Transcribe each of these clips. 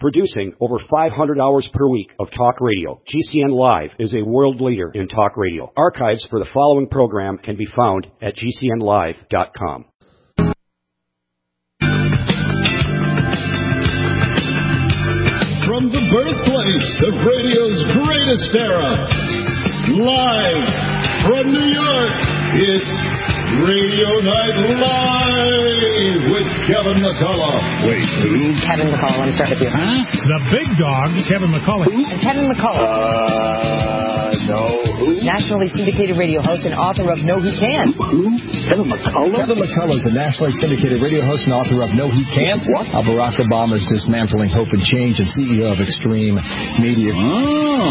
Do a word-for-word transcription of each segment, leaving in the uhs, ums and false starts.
Producing over five hundred hours per week of talk radio, G C N Live is a world leader in talk radio. Archives for the following program can be found at G C N live dot com. From the birthplace of radio's greatest era, live from New York, it's Radio Night Live with Kevin McCullough. Wait, who? Kevin McCullough, let me start with you. Huh? The big dog, Kevin McCullough. Who? Kevin McCullough. Uh, no, who? Nationally syndicated radio host and author of No He Can't. Who? Kevin McCullough? Kevin McCullough is a nationally syndicated radio host and author of No He Can't. What? Uh, Barack Obama's Dismantling Hope and Change and C E O of Extreme Media. Oh.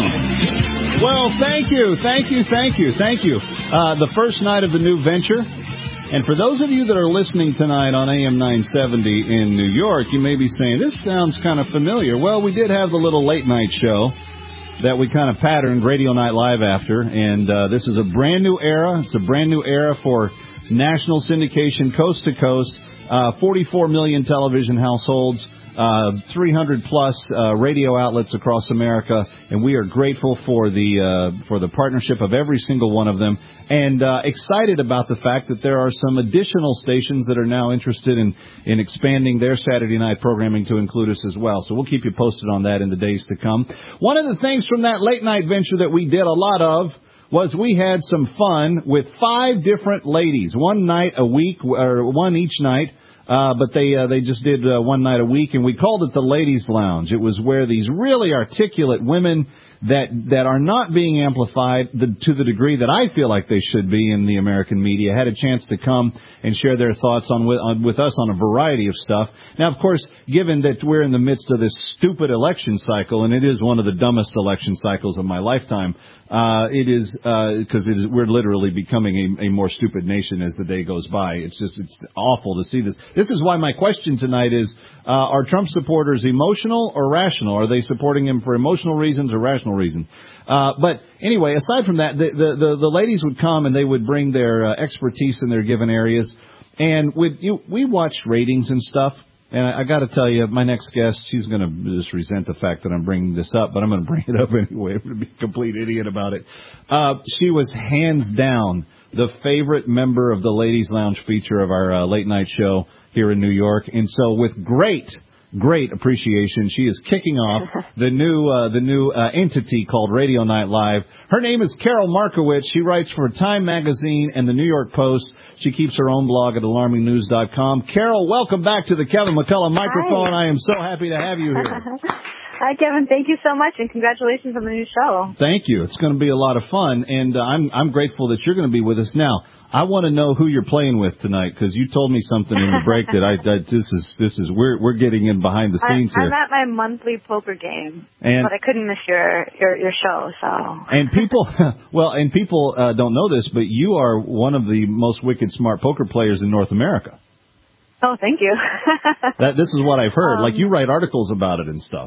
Well, thank you, thank you, thank you, thank you. Uh, the first night of the new venture. And for those of you that are listening tonight on A M nine seventy in New York, you may be saying, this sounds kind of familiar. Well, we did have the little late night show that we kind of patterned Radio Night Live after. And uh, this is a brand new era. It's a brand new era for national syndication, coast to coast, uh, forty-four million television households. Uh, three hundred plus uh, radio outlets across America, and we are grateful for the uh, for the partnership of every single one of them, and uh, excited about the fact that there are some additional stations that are now interested in in expanding their Saturday night programming to include us as well. So we'll keep you posted on that in the days to come. One of the things from that late night venture that we did a lot of was we had some fun with five different ladies, one night a week, or one each night. Uh, but they uh, they just did uh, one night a week, and we called it the Ladies Lounge. It was where these really articulate women that that are not being amplified the, to the degree that I feel like they should be in the American media had a chance to come and share their thoughts on with, on, with us on a variety of stuff. Now, of course, given that we're in the midst of this stupid election cycle, and it is one of the dumbest election cycles of my lifetime, uh, it is because uh, it is, we're literally becoming a, a more stupid nation as the day goes by. It's just it's awful to see this. This is why my question tonight is: uh, are Trump supporters emotional or rational? Are they supporting him for emotional reasons or rational reasons? Uh, but anyway, aside from that, the, the, the, the ladies would come and they would bring their uh, expertise in their given areas, and would you, we watched ratings and stuff. And I, I got to tell you, my next guest, she's going to just resent the fact that I'm bringing this up, but I'm going to bring it up anyway. I'm going to be a complete idiot about it. Uh, she was hands down the favorite member of the Ladies Lounge feature of our uh, late night show here in New York. And so with great, great appreciation, she is kicking off the new uh, the new uh, entity called Radio Night Live. Her name is Carol Markowitz. She writes for Time Magazine and the New York Post. She keeps her own blog at alarming news dot com. Carol, welcome back to the Kevin McCullough microphone. Hi. I am so happy to have you here. Hi, Kevin. Thank you so much, and congratulations on the new show. Thank you. It's going to be a lot of fun, and uh, I'm I'm grateful that you're going to be with us. Now, I want to know who you're playing with tonight, because you told me something in the break that I that this is this is we're we're getting in behind the scenes I, here. I'm at my monthly poker game, and, but I couldn't miss your your, your show. So and people, well, and people uh, don't know this, but you are one of the most wicked smart poker players in North America. Oh, thank you. that this is what I've heard. Um, like you write articles about it and stuff.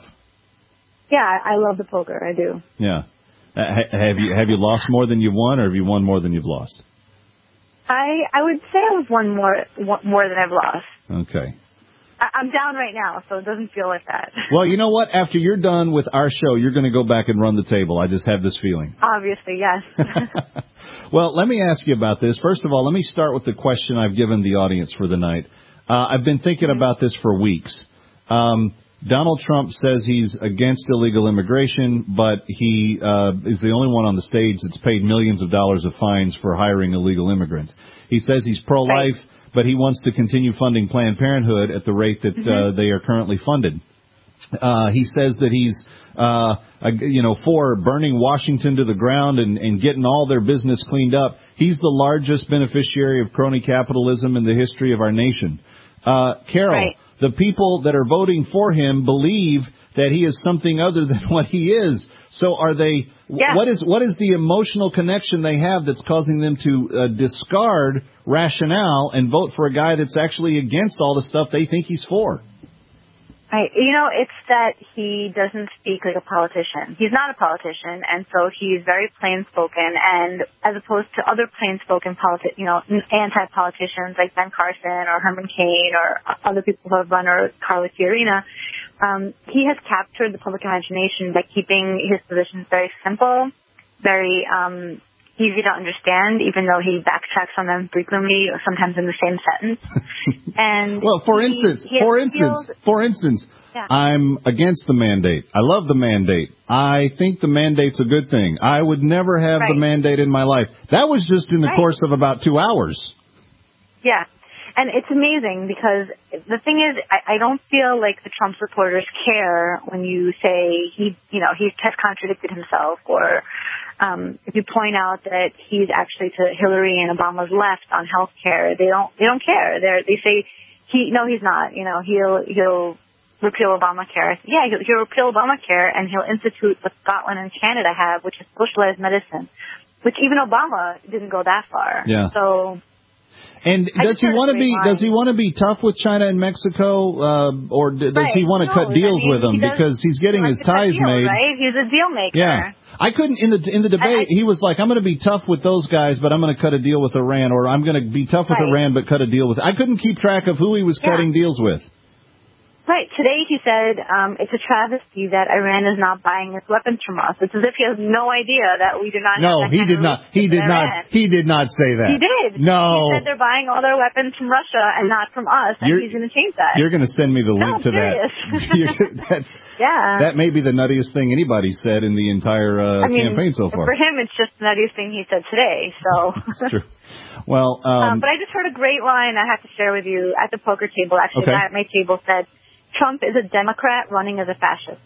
Yeah, I love the poker. I do. Yeah. Uh, ha- have you have you lost more than you've won, or have you won more than you've lost? I I would say I've won more one, more than I've lost. Okay. I, I'm down right now, so it doesn't feel like that. Well, you know what? After you're done with our show, you're going to go back and run the table. I just have this feeling. Obviously, yes. Well, let me ask you about this. First of all, let me start with the question I've given the audience for the night. Uh, I've been thinking about this for weeks. Um, Donald Trump says he's against illegal immigration, but he uh, is the only one on the stage that's paid millions of dollars of fines for hiring illegal immigrants. He says he's pro-life, right, but he wants to continue funding Planned Parenthood at the rate that mm-hmm. uh, they are currently funded. Uh, he says that he's, uh, you know, for burning Washington to the ground and, and getting all their business cleaned up. He's the largest beneficiary of crony capitalism in the history of our nation. Uh, Carol, right. The people that are voting for him believe that he is something other than what he is. So are they, yeah. what is what is the emotional connection they have that's causing them to uh, discard rationale and vote for a guy that's actually against all the stuff they think he's for? I, you know, it's that he doesn't speak like a politician. He's not a politician, and so he's very plain-spoken. And as opposed to other plain-spoken politi- you know, anti-politicians like Ben Carson or Herman Cain or other people who have run, or Carly Fiorina, um, he has captured the public imagination by keeping his positions very simple, very um, easy to understand, even though he backtracks on them frequently, or sometimes in the same sentence. And well, for he, instance, he for instance, feels, for instance, yeah. I'm against the mandate. I love the mandate. I think the mandate's a good thing. I would never have right. the mandate in my life. That was just in the right. course of about two hours. Yeah. And it's amazing because the thing is, I, I don't feel like the Trump supporters care when you say he, you know, he has contradicted himself, or um, if you point out that he's actually to Hillary and Obama's left on health care. They don't, they don't care. They're, they say he, no, he's not. You know, he'll, he'll repeal Obamacare. Yeah, he'll, he'll repeal Obamacare, and he'll institute what Scotland and Canada have, which is socialized medicine, which even Obama didn't go that far. Yeah. So. And does he want to be? Does he want to be tough with China and Mexico, uh, or d- does right. he want to no, cut deals I mean, with them he does, because he's getting he his ties deal, made? Right, he's a deal maker. Yeah, I couldn't in the in the debate. I, I, he was like, "I'm going to be tough with those guys, but I'm going to cut a deal with Iran," or "I'm going to be tough with right. Iran, but cut a deal with." I couldn't keep track of who he was yeah. cutting deals with. Right. Today he said um, it's a travesty that Iran is not buying its weapons from us. It's as if he has no idea that we do not. No, have that he kind did of not. He did Iran. not. He did not say that. He did. No. He said they're buying all their weapons from Russia and not from us, and you're, he's going to change that. You're going to send me the link no, to serious. that. That's, yeah. That may be the nuttiest thing anybody said in the entire uh, I mean, campaign so far. For him, it's just the nuttiest thing he said today. So. That's true. Well, um, um, but I just heard a great line I have to share with you at the poker table. Actually, okay. the guy at my table said, Trump is a Democrat running as a fascist.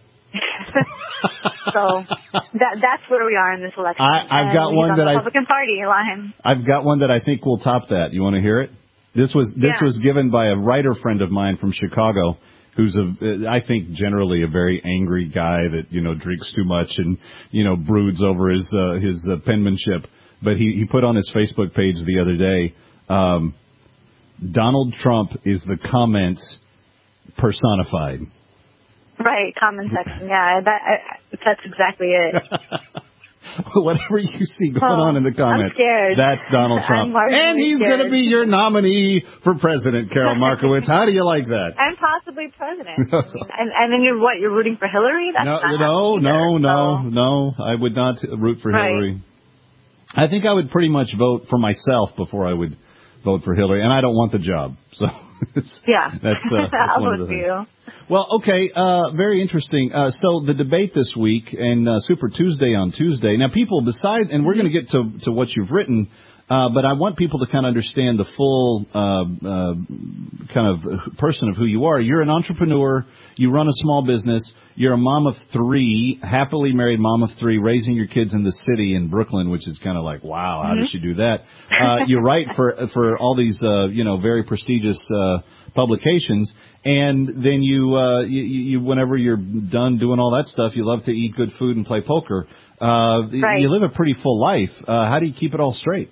So that that's where we are in this election. I, I've and got one on that the I Republican Party line. I've got one that I think will top that. You want to hear it? This was this yeah. was given by a writer friend of mine from Chicago, who's a I think generally a very angry guy that you know drinks too much and you know broods over his uh, his uh, penmanship. But he he put on his Facebook page the other day, um, Donald Trump is the comments personified. Right, comment section. Yeah, that I, that's exactly it. Whatever you see going oh, on in the comments, I'm scared. that's Donald Trump. And he's going to be your nominee for president, Carol Markowitz. How do you like that? And possibly president. I mean, and, and then you're what? You're rooting for Hillary? That's no, not no, either, no, no, so. no. I would not root for right. Hillary. I think I would pretty much vote for myself before I would vote for Hillary, and I don't want the job. So it's, yeah, that's, uh, that's I'll one vote of the for things. you. Well, okay, uh, very interesting. Uh, so the debate this week and uh, Super Tuesday on Tuesday. Now, people decide, and we're going to get to to what you've written, uh, but I want people to kind of understand the full uh, uh, kind of person of who you are. You're an entrepreneur. You run a small business. You're a mom of three, happily married mom of three, raising your kids in the city in Brooklyn, which is kind of like, wow, how mm-hmm. does she do that? Uh, you write for for all these, uh, you know, very prestigious uh, publications, and then you, uh, you, you, whenever you're done doing all that stuff, you love to eat good food and play poker. Uh, right. You live a pretty full life. Uh, how do you keep it all straight?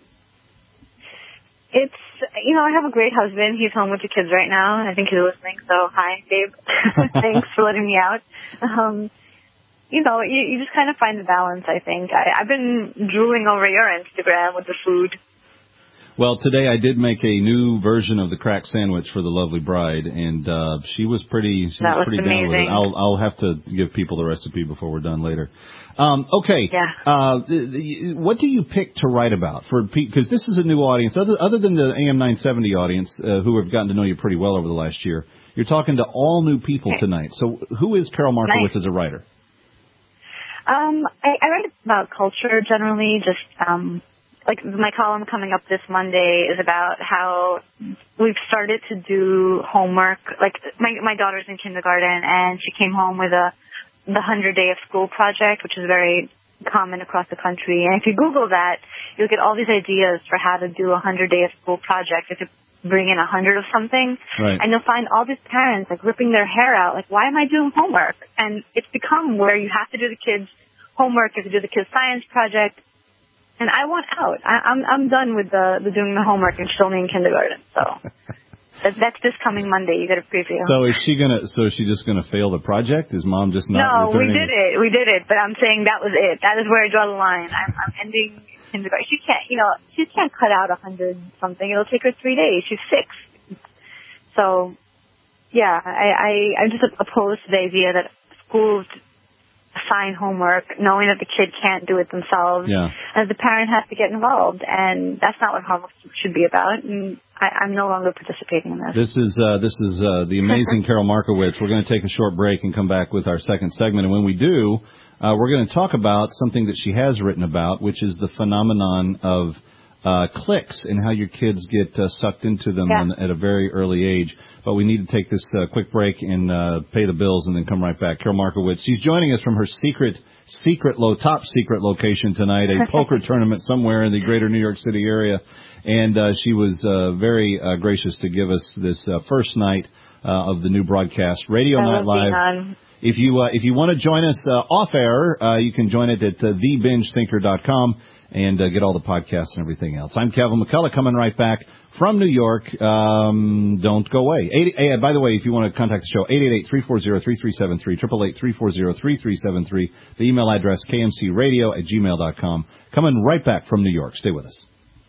It's, you know, I have a great husband. He's home with the kids right now. I think he's listening. So, hi, Dave. Thanks for letting me out. Um, you know, you, you just kind of find the balance, I think. I, I've been drooling over your Instagram with the food. Well, today I did make a new version of the crack sandwich for the lovely bride, and uh, she was pretty, she that was was pretty amazing. down with it. I'll, I'll have to give people the recipe before we're done later. Um, okay. Yeah. Uh, what do you pick to write about for because this is a new audience, other other than the A M nine seventy audience uh, who have gotten to know you pretty well over the last year. You're talking to all new people okay. tonight. So, who is Carol Markowitz nice. as a writer? Um, I, I write about culture generally, just um. Like my column coming up this Monday is about how we've started to do homework. Like my my daughter's in kindergarten and she came home with a the hundred day of school project, which is very common across the country. And if you Google that, you'll get all these ideas for how to do a hundred day of school project. If you bring in a hundred of something, right. and you'll find all these parents like ripping their hair out. Like, why am I doing homework? And it's become where you have to do the kids' homework, you have to do the kids' science project. And I want out. I, I'm I'm done with the, the doing the homework and still in kindergarten. So That, that's this coming Monday. You get a preview. So is she gonna? So is she just gonna fail the project? Is Mom just not? No, we returning did it. We did it. But I'm saying that was it. That is where I draw the line. I'm, I'm ending kindergarten. She can't. You know, she can't cut out a hundred something. It'll take her three days. She's six. So, yeah, I, I I'm just opposed to the idea that schools assign homework knowing that the kid can't do it themselves. Yeah. And the parent has to get involved, and that's not what homework should be about. And I, I'm no longer participating in this. This is uh, this is uh, the amazing Carol Markowitz. We're going to take a short break and come back with our second segment. And when we do, uh, we're going to talk about something that she has written about, which is the phenomenon of uh, clicks and how your kids get uh, sucked into them yeah. on, at a very early age. But we need to take this uh, quick break and uh, pay the bills and then come right back. Carol Markowitz, she's joining us from her secret, secret, low, top secret location tonight, a poker tournament somewhere in the greater New York City area. And uh, she was uh, very uh, gracious to give us this uh, first night uh, of the new broadcast, Radio Night Live. If you uh, if you want to join us uh, off air, uh, you can join it at uh, the binge thinker dot com and uh, get all the podcasts and everything else. I'm Kevin McCullough, coming right back from New York. Um, don't go away. Eight, hey, by the way, if you want to contact the show, eight eight eight, three four zero, three three seven three, eight eight eight, three four zero, three three seven three. The email address, k m c radio at gmail dot com. Coming right back from New York. Stay with us.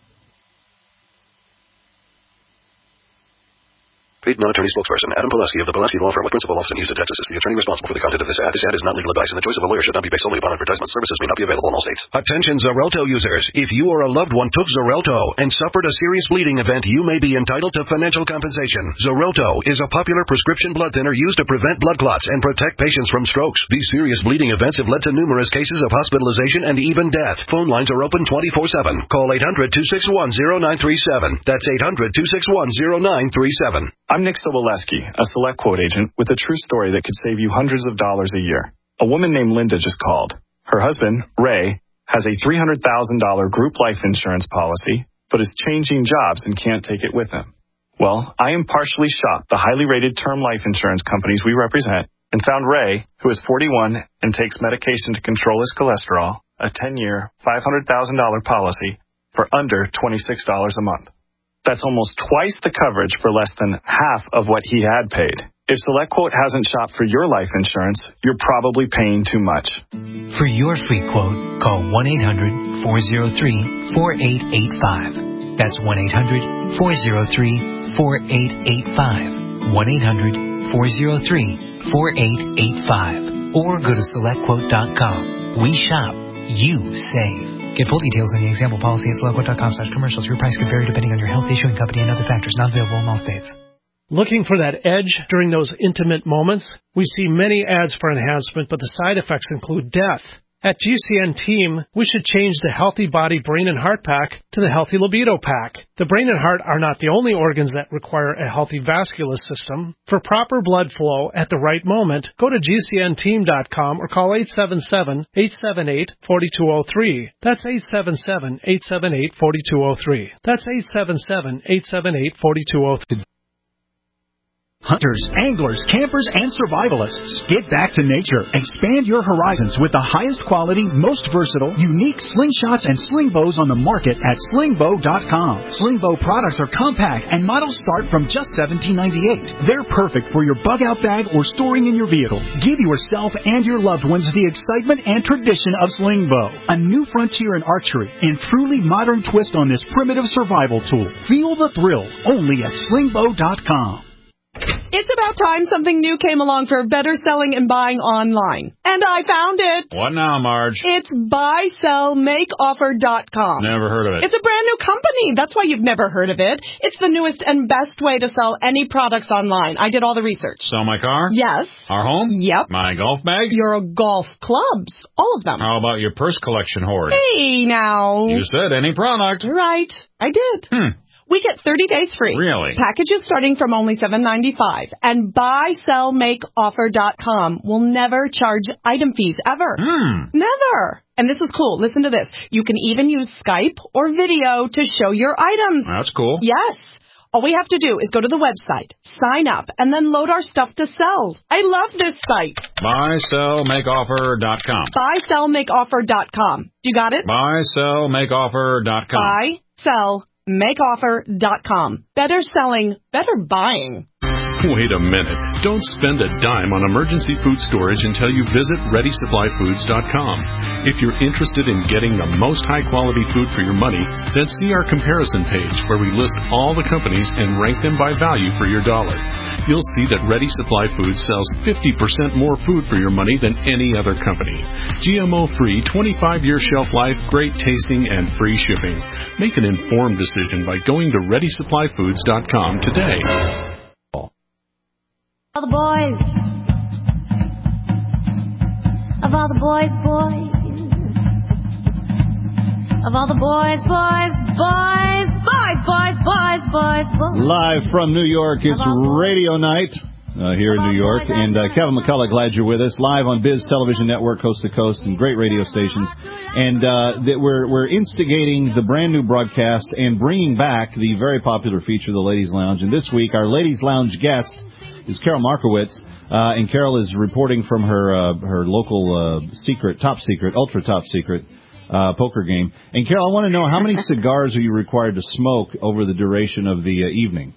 Paid non-attorney spokesperson Adam Pulaski of the Pulaski Law Firm with principal office in Houston, Texas is the attorney responsible for the content of this ad. This ad is not legal advice, and the choice of a lawyer should not be based solely upon advertisement. Services may not be available in all states. Attention Xarelto users. If you or a loved one took Xarelto and suffered a serious bleeding event, you may be entitled to financial compensation. Xarelto is a popular prescription blood thinner used to prevent blood clots and protect patients from strokes. These serious bleeding events have led to numerous cases of hospitalization and even death. Phone lines are open twenty-four seven. Call eight hundred, two six one, zero nine three seven. That's eight hundred, two six one, zero nine three seven. I'm Nick Soboleski, a Select Quote agent with a true story that could save you hundreds of dollars a year. A woman named Linda just called. Her husband, Ray, has a three hundred thousand dollars group life insurance policy, but is changing jobs and can't take it with him. Well, I impartially shopped the highly rated term life insurance companies we represent and found Ray, who is forty-one and takes medication to control his cholesterol, a ten-year, five hundred thousand dollars policy for under twenty-six dollars a month. That's almost twice the coverage for less than half of what he had paid. If SelectQuote hasn't shopped for your life insurance, you're probably paying too much. For your free quote, call one eight hundred, four oh three, four eight eight five. That's one eight hundred, four oh three, four eight eight five. one eight hundred, four oh three, four eight eight five. Or go to select quote dot com. We shop. You save. Get full details on the example policy at select quote dot com slash commercials. Your price could vary depending on your health, issuing company, and other factors. Not available in all states. Looking for that edge during those intimate moments? We see many ads for enhancement, but the side effects include death. At G C N Team, we should change the Healthy Body, Brain, and Heart Pack to the Healthy Libido Pack. The brain and heart are not the only organs that require a healthy vascular system. For proper blood flow at the right moment, go to G C N team dot com or call eight seven seven, eight seven eight, four two zero three. That's eight seven seven, eight seven eight, four two zero three. That's eight seven seven, eight seven eight, four two zero three. Hunters, anglers, campers, and survivalists. Get back to nature. Expand your horizons with the highest quality, most versatile, unique slingshots and sling bows on the market at sling bow dot com. Sling bow products are compact and models start from just seventeen ninety-eight. They're perfect for your bug-out bag or storing in your vehicle. Give yourself and your loved ones the excitement and tradition of sling bow. A new frontier in archery and truly modern twist on this primitive survival tool. Feel the thrill only at sling bow dot com. It's about time something new came along for better selling and buying online. And I found it. What now, Marge? It's buy sell make offer dot com. Never heard of it. It's a brand new company. That's why you've never heard of it. It's the newest and best way to sell any products online. I did all the research. Sell my car? Yes. Our home? Yep. My golf bag? Your golf clubs. All of them. How about your purse collection hoard? Hey, now. You said any product. Right. I did. Hmm. We get thirty days free. Really? Packages starting from only seven ninety-five. And buy sell make offer dot com will never charge item fees ever. Hmm. Never. And this is cool. Listen to this. You can even use Skype or video to show your items. That's cool. Yes. All we have to do is go to the website, sign up, and then load our stuff to sell. I love this site. buy sell make offer dot com. buy sell make offer dot com. You got it? buy sell make offer dot com. buy sell make offer dot com. Better selling, better buying. Wait a minute. Don't spend a dime on emergency food storage until you visit ready supply foods dot com. If you're interested in getting the most high-quality food for your money, then see our comparison page where we list all the companies and rank them by value for your dollar. You'll see that Ready Supply Foods sells fifty percent more food for your money than any other company. G M O-free, twenty-five year shelf life, great tasting, and free shipping. Make an informed decision by going to ready supply foods dot com today. All the boys, of all the boys, boys, of all the boys, boys, boys, boys, boys, boys, boys, boys. Live from New York, it's Radio Night uh, here in New York. And uh, Kevin McCullough, glad you're with us. Live on Biz Television Network, coast to coast, and great radio stations. And uh, that we're we're instigating the brand new broadcast and bringing back the very popular feature, the Ladies Lounge. And this week, our Ladies Lounge guest is Carol Markowitz, uh, and Carol is reporting from her uh, her local uh, secret, top secret, ultra top secret uh, poker game. And Carol, I want to know, how many cigars are you required to smoke over the duration of the uh, evening?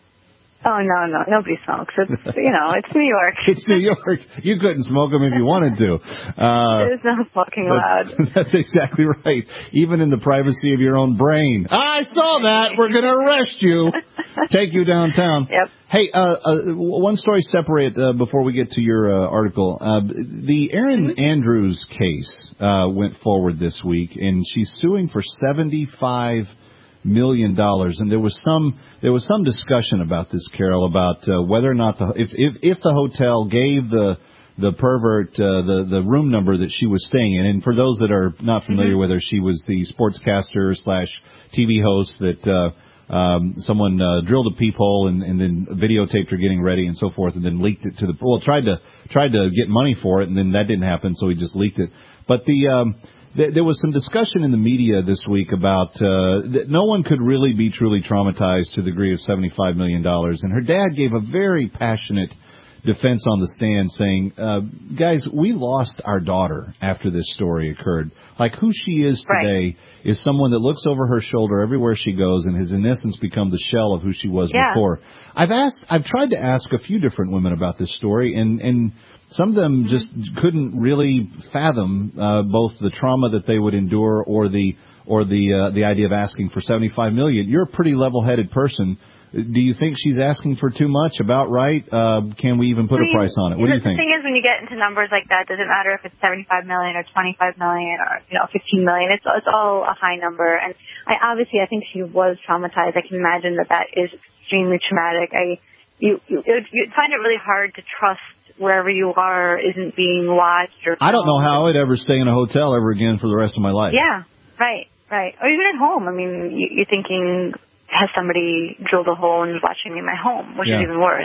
Oh, no, no. Nobody smokes. It's, you know, it's New York. It's New York. You couldn't smoke them if you wanted to. Uh, There's no smoking allowed. That's exactly right. Even in the privacy of your own brain. I saw that. We're going to arrest you. Take you downtown. Yep. Hey, uh, uh, one story separate uh, before we get to your uh, article. Uh, the Erin mm-hmm. Andrews case uh, went forward this week, and she's suing for seventy-five million dollars. And there was some there was some discussion about this, Carol, about uh, whether or not the if if, if the hotel gave the the pervert uh, the the room number that she was staying in. And for those that are not familiar mm-hmm. with her, she was the sportscaster slash T V host that. Uh, Um, someone uh, drilled a peephole and, and then videotaped her getting ready and so forth, and then leaked it to the well tried to tried to get money for it, and then that didn't happen, so he just leaked it. But the um, th- there was some discussion in the media this week about uh, that no one could really be truly traumatized to the degree of seventy-five million dollars, and her dad gave a very passionate defense on the stand, saying, uh, guys, we lost our daughter after this story occurred. Like, who she is today right. is someone that looks over her shoulder everywhere she goes and has in essence become the shell of who she was yeah. before. I've asked, I've tried to ask a few different women about this story, and, and some of them just couldn't really fathom uh, both the trauma that they would endure or the or the uh, the idea of asking for seventy-five million dollars. You're a pretty level-headed person. Do you think she's asking for too much? About right? Uh, can we even put I mean, a price on it? What do you think? The thing is, when you get into numbers like that, it doesn't matter if it's seventy-five million dollars or twenty-five million dollars or, you know, fifteen million dollars. It's, it's all a high number. And I obviously, I think she was traumatized. I can imagine that that is extremely traumatic. I, you, you, you'd find it really hard to trust wherever you are isn't being watched. Or I don't know how I'd ever stay in a hotel ever again for the rest of my life. Yeah, right, right. Or even at home. I mean, you, you're thinking, has somebody drilled a hole and is watching me in my home, which yeah. is even worse.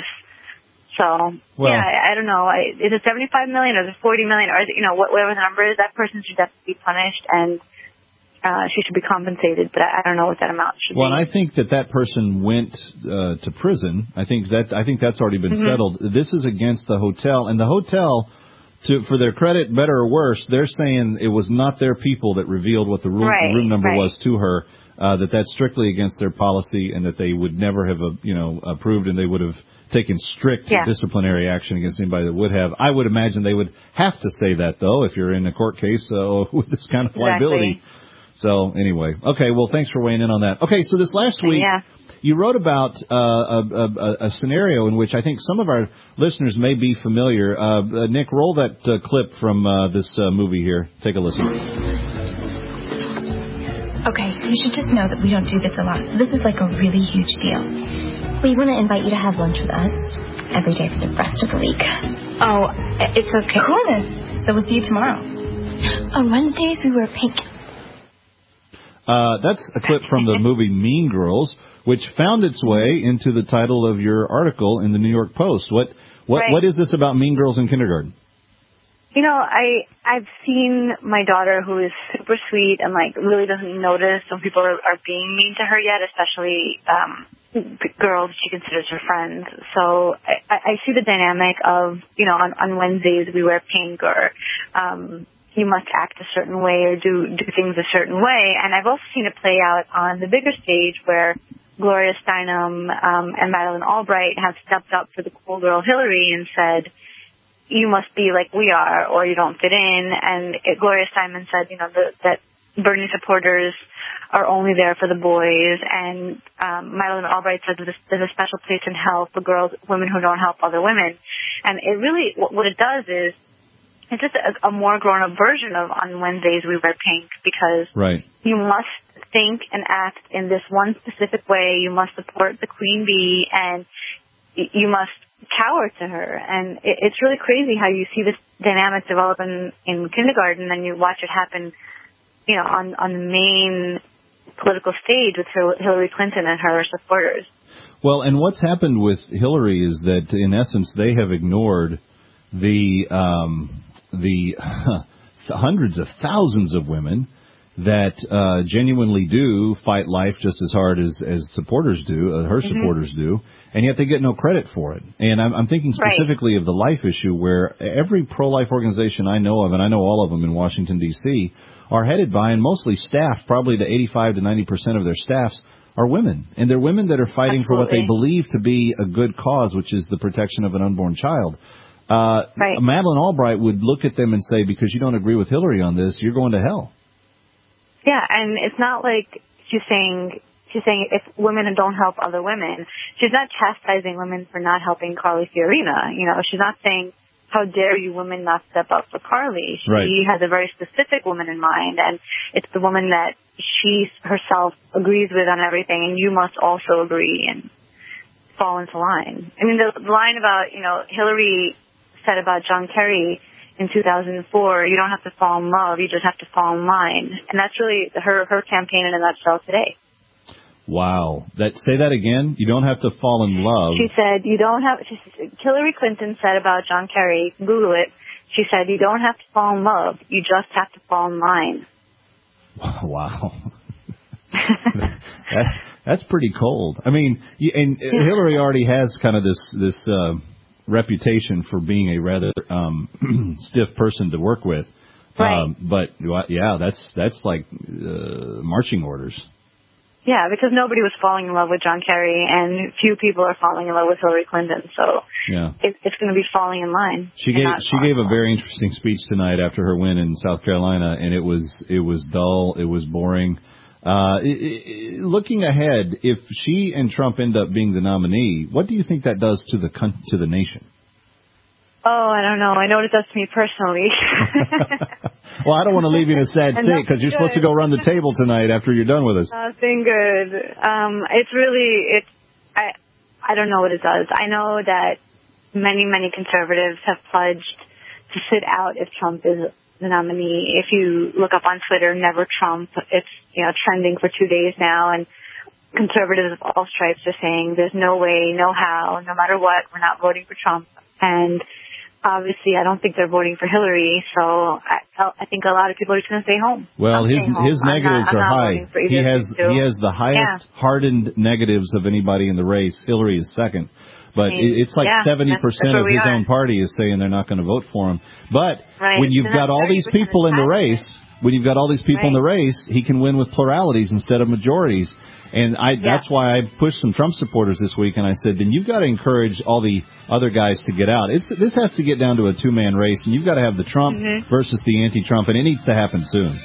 So, well, yeah, I, I don't know. I, is it seventy-five million dollars or is it forty million dollars or is it, you know, whatever the number is, that person should definitely be punished and uh, she should be compensated, but I, I don't know what that amount should well, be. Well, and I think that that person went uh, to prison. I think that I think that's already been mm-hmm. settled. This is against the hotel, and the hotel, to for their credit, better or worse, they're saying it was not their people that revealed what the room, right, the room number right. was to her. Uh, that that's strictly against their policy, and that they would never have, uh, you know, approved, and they would have taken strict yeah. disciplinary action against anybody that would have. I would imagine they would have to say that, though, if you're in a court case uh, with this kind of liability. Exactly. So anyway, okay. Well, thanks for weighing in on that. Okay, so this last week, yeah. you wrote about uh, a, a, a scenario in which I think some of our listeners may be familiar. Uh, uh, Nick, roll that uh, clip from uh, this uh, movie here. Take a listen. Okay, you should just know that we don't do this a lot, so this is like a really huge deal. We want to invite you to have lunch with us every day for the rest of the week. Oh, it's okay. Promise. So we'll see you tomorrow. On Wednesdays, we wear pink. Uh, that's a clip from the movie Mean Girls, which found its way into the title of your article in the New York Post. What what right. what is this about Mean Girls in kindergarten? You know, I, I've seen my daughter, who is super sweet and, like, really doesn't notice when people are, are being mean to her yet, especially um, girls she considers her friends. So I, I see the dynamic of, you know, on, on Wednesdays we wear pink, or, um, you must act a certain way or do, do things a certain way. And I've also seen it play out on the bigger stage where Gloria Steinem um, and Madeleine Albright have stepped up for the cool girl Hillary and said, you must be like we are or you don't fit in. And it, Gloria Steinem said, you know, the, that Bernie supporters are only there for the boys. And um, Madeleine Albright said that there's a special place in hell for girls, women who don't help other women. And it really, what it does is, it's just a, a more grown-up version of On Wednesdays We Wear Pink, because right. you must think and act in this one specific way. You must support the queen bee, and you must cower to her. And it, it's really crazy how you see this dynamic develop in, in kindergarten, and you watch it happen, you know, on, on the main political stage with Hillary Clinton and her supporters. Well, and what's happened with Hillary is that, in essence, they have ignored the um, the hundreds of thousands of women that uh, genuinely do fight life just as hard as, as supporters do, uh, her mm-hmm. supporters do, and yet they get no credit for it. And I'm, I'm thinking specifically right. of the life issue, where every pro-life organization I know of, and I know all of them in Washington, D C, are headed by, and mostly staff, probably the eighty-five to ninety percent of their staffs are women. And they're women that are fighting Absolutely. for what they believe to be a good cause, which is the protection of an unborn child. Uh, right. Madeleine Albright would look at them and say, because you don't agree with Hillary on this, you're going to hell. Yeah, and it's not like she's saying, she's saying if women don't help other women, she's not chastising women for not helping Carly Fiorina. You know, she's not saying, how dare you women not step up for Carly. She right. has a very specific woman in mind, and it's the woman that she herself agrees with on everything, and you must also agree and fall into line. I mean, the, the line about, you know, Hillary said about John Kerry in two thousand four, you don't have to fall in love, you just have to fall in line. And that's really her, her campaign in a nutshell today. Wow. That, say that again? You don't have to fall in love. She said, you don't have, she, Hillary Clinton said about John Kerry, Google it, she said, you don't have to fall in love, you just have to fall in line. Wow. that, that's pretty cold. I mean, and Hillary already has kind of this, this, uh, reputation for being a rather um, stiff person to work with, right. um, but yeah, that's that's like uh, marching orders. Yeah, because nobody was falling in love with John Kerry, and few people are falling in love with Hillary Clinton. So yeah, it, it's going to be falling in line. She gave she gave a very interesting speech tonight after her win in South Carolina, and it was it was dull, it was boring. Uh, it, it, looking ahead, if she and Trump end up being the nominee, what do you think that does to the to the nation? Oh, I don't know. I know what it does to me personally. Well, I don't want to leave you in a sad state because you're supposed to go run the table tonight after you're done with us. Nothing good. Um, it's really, it's, I, I don't know what it does. I know that many, many conservatives have pledged to sit out if Trump is the nominee. If you look up on Twitter, Never Trump, it's, you know, trending for two days now, and conservatives of all stripes are saying there's no way, no how, no matter what, we're not voting for Trump. And obviously, I don't think they're voting for Hillary, so I, I think a lot of people are just going to stay home. Well, his home. his I'm negatives not, are high. He has he has the highest yeah. hardened negatives of anybody in the race. Hillary is second. But I mean, it's like yeah, seventy percent of his are. own party is saying they're not going to vote for him. But right. when you've got all these people in the race, when you've got all these people right. in the race, he can win with pluralities instead of majorities. And I, yeah. that's why I pushed some Trump supporters this week, and I said, then you've got to encourage all the other guys to get out. It's, this has to get down to a two-man race, and you've got to have the Trump mm-hmm. versus the anti-Trump, and it needs to happen soon.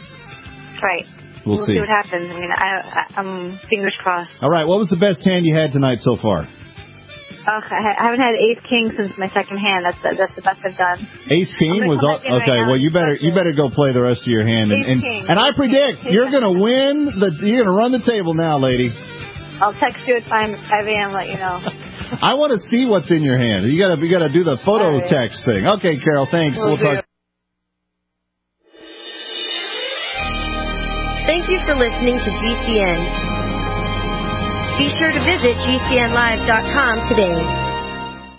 Right. We'll, we'll see. see what happens. I mean, I, I, I'm fingers crossed. All right. What was the best hand you had tonight so far? Okay, I haven't had Ace King since my second hand. That's the, that's the best I've done. Ace King was all, okay. Right well, you better you better go play the rest of your hand, and and, and I predict you're going to win. The you're going to run the table now, lady. I'll text you at five a.m. Let you know. I want to see what's in your hand. You got to you got to do the photo right. text thing. Okay, Carol. Thanks. We'll, we'll talk. Thank you for listening to G C N. Be sure to visit G C N live dot com today.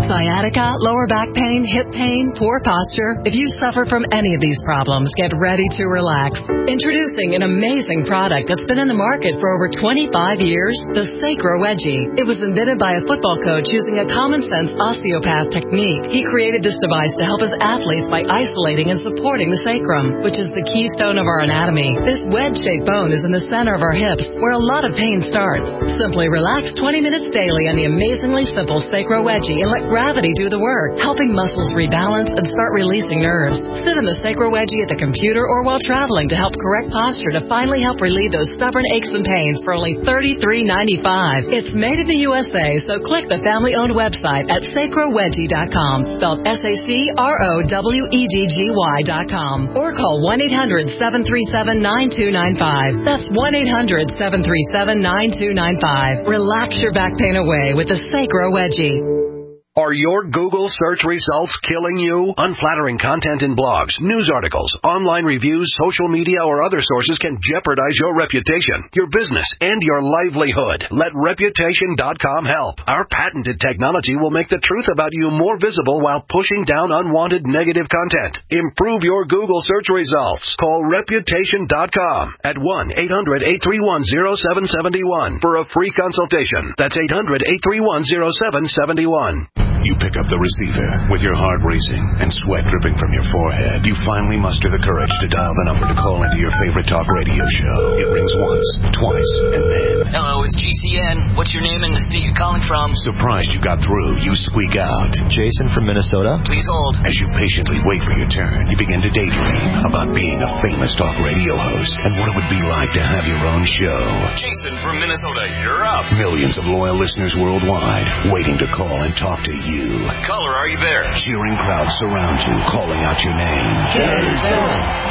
sciatica, lower back pain, hip pain, poor posture. If you suffer from any of these problems, get ready to relax. Introducing an amazing product that's been in the market for over twenty-five years, the Sacro Wedgie. It was invented by a football coach using a common-sense osteopath technique. He created this device to help his athletes by isolating and supporting the sacrum, which is the keystone of our anatomy. This wedge-shaped bone is in the center of our hips, where a lot of pain starts. Simply relax twenty minutes daily on the amazingly simple Sacro Wedgie and let gravity do the work, helping muscles rebalance and start releasing nerves. Sit in the Sacro Wedgie at the computer or while traveling to help correct posture to finally help relieve those stubborn aches and pains for only thirty-three ninety-five. It's made in the U S A, so click the family-owned website at sacro wedgie dot com, spelled S A C R O W E D G Y dot com, or call one eight hundred seven three seven nine two nine five. That's one eight hundred seven three seven nine two nine five. Relax your back pain away with the Sacro Wedgie. Are your Google search results killing you? Unflattering content in blogs, news articles, online reviews, social media, or other sources can jeopardize your reputation, your business, and your livelihood. Let Reputation dot com help. Our patented technology will make the truth about you more visible while pushing down unwanted negative content. Improve your Google search results. Call Reputation dot com at one eight hundred eight three one zero seven seven one for a free consultation. That's eight hundred eight three one zero seven seven one. You pick up the receiver with your heart racing and sweat dripping from your forehead. You finally muster the courage to dial the number to call into your favorite talk radio show. It rings once, twice, and then... Hello, it's G C N. What's your name and the state you're calling from? Surprised you got through, you squeak out. Jason from Minnesota. Please hold. As you patiently wait for your turn, you begin to daydream about being a famous talk radio host and what it would be like to have your own show. Jason from Minnesota, you're up. Millions of loyal listeners worldwide waiting to call and talk to you. Caller, are you there? Cheering crowds surround you, calling out your name. Jason!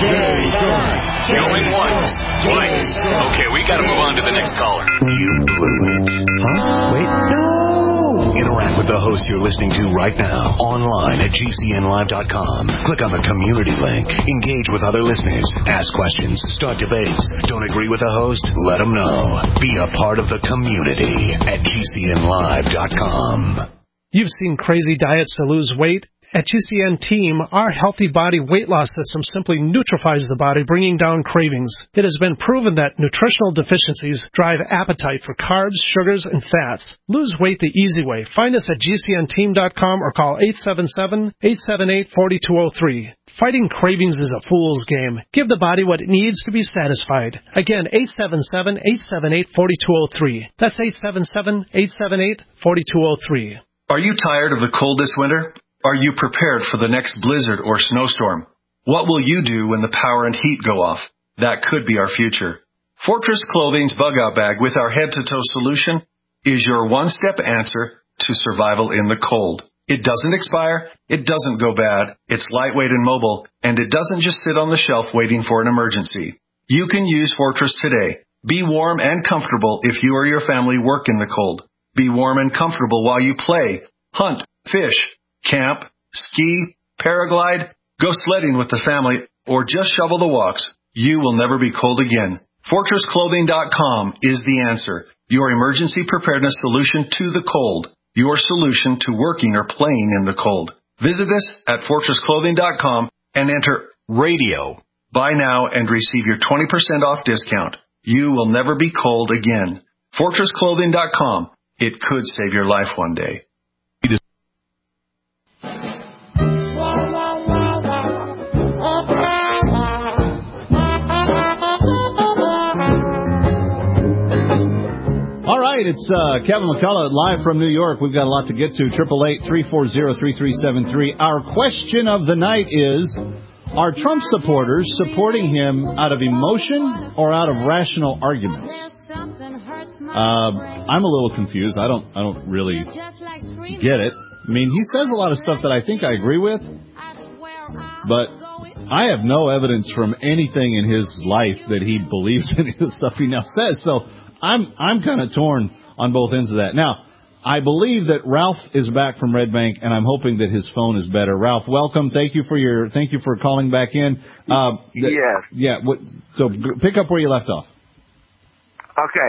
Jason! Going once, twice. Okay, we gotta move on to the next caller. You blew it. Huh? Wait. No! Interact with the host you're listening to right now, online at G C N live dot com. Click on the community link. Engage with other listeners. Ask questions. Start debates. Don't agree with the host? Let them know. Be a part of the community at G C N live dot com. You've seen crazy diets to lose weight. At G C N Team, our healthy body weight loss system simply neutralizes the body, bringing down cravings. It has been proven that nutritional deficiencies drive appetite for carbs, sugars, and fats. Lose weight the easy way. Find us at G C N team dot com or call eight seven seven, eight seven eight, four two zero three. Fighting cravings is a fool's game. Give the body what it needs to be satisfied. Again, eight seven seven, eight seven eight, four two zero three. That's eight seven seven, eight seven eight, four two zero three. Are you tired of the cold this winter? Are you prepared for the next blizzard or snowstorm? What will you do when the power and heat go off? That could be our future. Fortress Clothing's Bug-Out Bag with our head-to-toe solution is your one-step answer to survival in the cold. It doesn't expire, it doesn't go bad, it's lightweight and mobile, and it doesn't just sit on the shelf waiting for an emergency. You can use Fortress today. Be warm and comfortable if you or your family work in the cold. Be warm and comfortable while you play, hunt, fish, camp, ski, paraglide, go sledding with the family, or just shovel the walks. You will never be cold again. Fortress Clothing dot com is the answer. Your emergency preparedness solution to the cold. Your solution to working or playing in the cold. Visit us at Fortress Clothing dot com and enter radio. Buy now and receive your twenty percent off discount. You will never be cold again. Fortress Clothing dot com. It could save your life one day. All right, it's uh, Kevin McCullough live from New York. We've got a lot to get to. triple eight, three four zero, three three seven three. Our question of the night is, are Trump supporters supporting him out of emotion or out of rational arguments? Uh, I'm a little confused. I don't I don't really get it. I mean, he says a lot of stuff that I think I agree with, but I have no evidence from anything in his life that he believes any of the stuff he now says. So I'm I'm kind of torn on both ends of that. Now, I believe that Ralph is back from Red Bank, and I'm hoping that his phone is better. Ralph, welcome. Thank you for your thank you for calling back in. Uh, th- yes. Yeah. What, so pick up where you left off. Okay.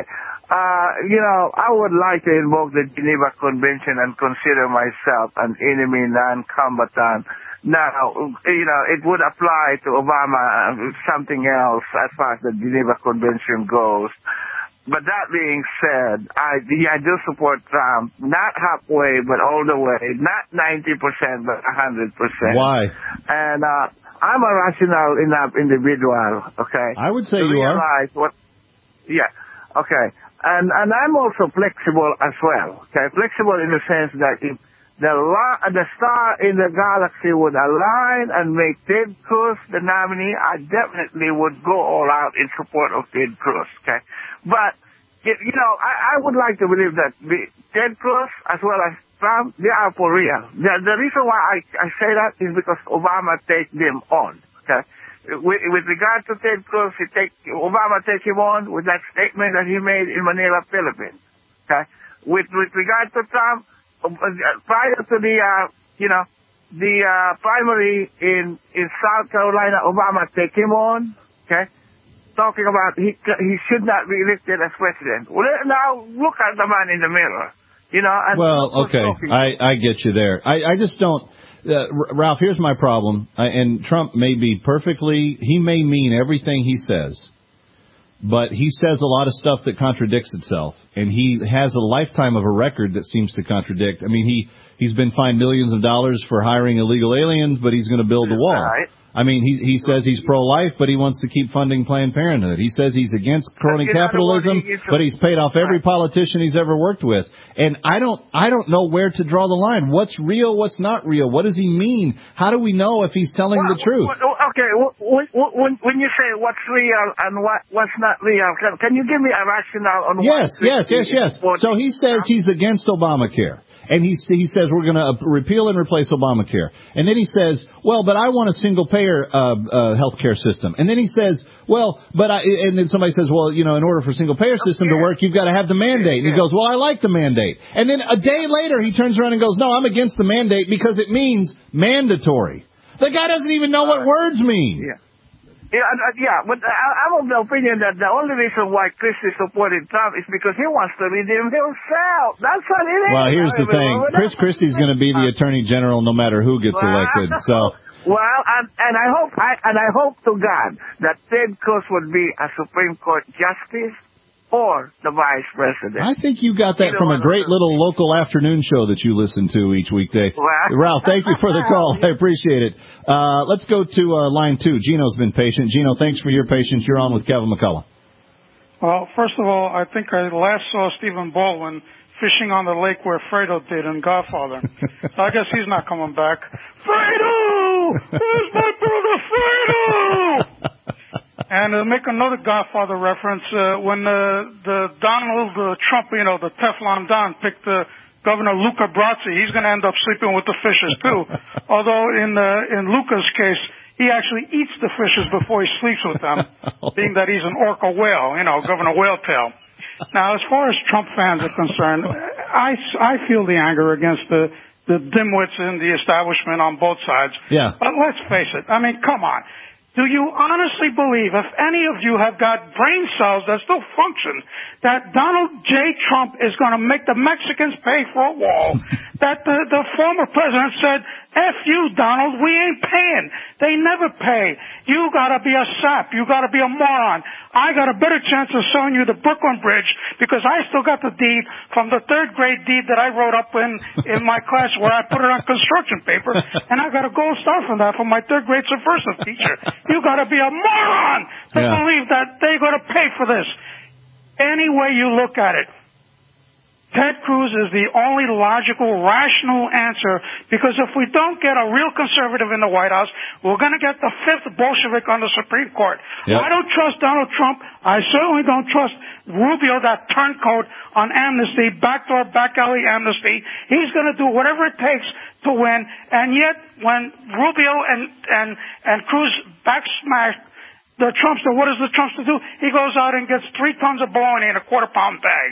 uh, you know, I would like to invoke the Geneva Convention and consider myself an enemy non-combatant. Now, you know, it would apply to Obama something else as far as the Geneva Convention goes. But that being said, I, yeah, I do support Trump, not halfway, but all the way, not ninety percent, but one hundred percent. Why? And uh, I'm a rational enough individual, okay? I would say to you are. realize what, yeah, okay. And, and I'm also flexible as well, okay? Flexible in the sense that if the, la- the star in the galaxy would align and make Ted Cruz the nominee, I definitely would go all out in support of Ted Cruz, okay? But, you know, I, I would like to believe that the Ted Cruz as well as Trump, they are for real. The, the reason why I, I say that is because Obama takes them on, okay? With, with regard to Ted Cruz, he take, Obama takes him on with that statement that he made in Manila, Philippines, okay? With, with regard to Trump, prior to the, uh, you know, the, uh, primary in, in South Carolina, Obama take him on, okay? Talking about he he should not be elected as president. Well, now look at the man in the mirror, you know. And well, okay, I, I get you there. I, I just don't, uh, Ralph. Here's my problem. I, and Trump may be perfectly. He may mean everything he says, but he says a lot of stuff that contradicts itself, and he has a lifetime of a record that seems to contradict. I mean, he he's been fined millions of dollars for hiring illegal aliens, but he's going to build a wall. Right. I mean, he he says he's pro-life, but he wants to keep funding Planned Parenthood. He says he's against crony capitalism, but he's paid off every politician he's ever worked with. And I don't I don't know where to draw the line. What's real? What's not real? What does he mean? How do we know if he's telling well, the truth? Well, okay, when, when when you say what's real and what what's not real, can, can you give me a rationale on yes, what? Yes, yes, yes, yes. So he says he's against Obamacare. And he, he says we're going to repeal and replace Obamacare. And then he says, well, but I want a single-payer uh, uh, health care system. And then he says, well, but I, and then somebody says, well, you know, in order for a single-payer system to work, you've got to have the mandate. And he goes, well, I like the mandate. And then a day later, he turns around and goes, no, I'm against the mandate because it means mandatory. The guy doesn't even know what words mean. Yeah. Yeah, uh, yeah, but I, I'm of the opinion that the only reason why Christie supported Trump is because he wants to redeem himself. That's what it is. Well, here's the thing. Chris Christie's going to be the Attorney General no matter who gets well, elected. So. Well, and, and I hope, I, and I hope to God that Ted Cruz would be a Supreme Court justice or the vice president. I think you got that from a great little local afternoon show that you listen to each weekday. Well, Ralph, thank you for the call. I appreciate it. Uh, let's go to uh, line two. Gino's been patient. Gino, thanks for your patience. You're on with Kevin McCullough. Well, first of all, I think I last saw Stephen Baldwin fishing on the lake where Fredo did in Godfather. So I guess he's not coming back. Fredo! Where's my brother Fredo? And to make another Godfather reference, uh, when uh, the Donald uh, Trump, you know, the Teflon Don, picked uh, Governor Luca Brasi, he's going to end up sleeping with the fishes too. Although in uh, in Luca's case, he actually eats the fishes before he sleeps with them, being that he's an orca whale, you know, Governor Whaletail. Now, as far as Trump fans are concerned, I, I feel the anger against the the dimwits in the establishment on both sides. Yeah. But let's face it. I mean, come on. Do you honestly believe, if any of you have got brain cells that still function, that Donald J. Trump is going to make the Mexicans pay for a wall? That the, the former president said, F you, Donald, we ain't paying. They never pay. You got to be a sap. You got to be a moron. I got a better chance of showing you the Brooklyn Bridge because I still got the deed from the third grade deed that I wrote up in, in my class where I put it on construction paper, and I got a gold star from that from my third grade subversive teacher. You got to be a moron to Yeah. believe that they're going to pay for this. Any way you look at it, Ted Cruz is the only logical, rational answer, because if we don't get a real conservative in the White House, we're going to get the fifth Bolshevik on the Supreme Court. Yep. I don't trust Donald Trump. I certainly don't trust Rubio, that turncoat on amnesty, backdoor, back alley amnesty. He's going to do whatever it takes to win, and yet when Rubio and, and, and Cruz backsmash the Trumpster, what does the Trumpster do? He goes out and gets three tons of bologna in a quarter pound bag.